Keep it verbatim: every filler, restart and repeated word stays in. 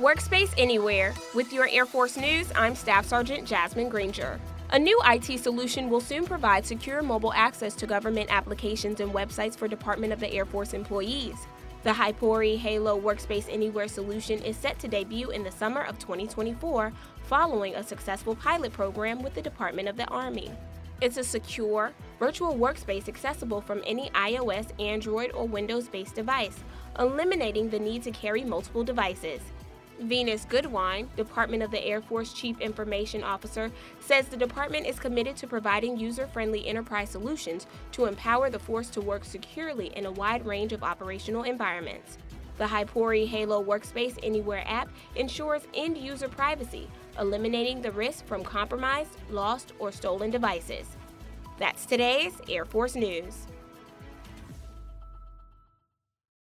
Workspace Anywhere. With your Air Force News, I'm Staff Sergeant Jasmine Granger. A new I T solution will soon provide secure mobile access to government applications and websites for Department of the Air Force employees. The Hypori Halo Workspace Anywhere solution is set to debut in the summer of twenty twenty-four, following a successful pilot program with the Department of the Army. It's a secure, virtual workspace accessible from any iOS, Android, or Windows-based device, eliminating the need to carry multiple devices. Venus Goodwine, Department of the Air Force Chief Information Officer, says the department is committed to providing user-friendly enterprise solutions to empower the force to work securely in a wide range of operational environments. The Hypori Halo Workspace Anywhere app ensures end-user privacy, eliminating the risk from compromised, lost, or stolen devices. That's today's Air Force News.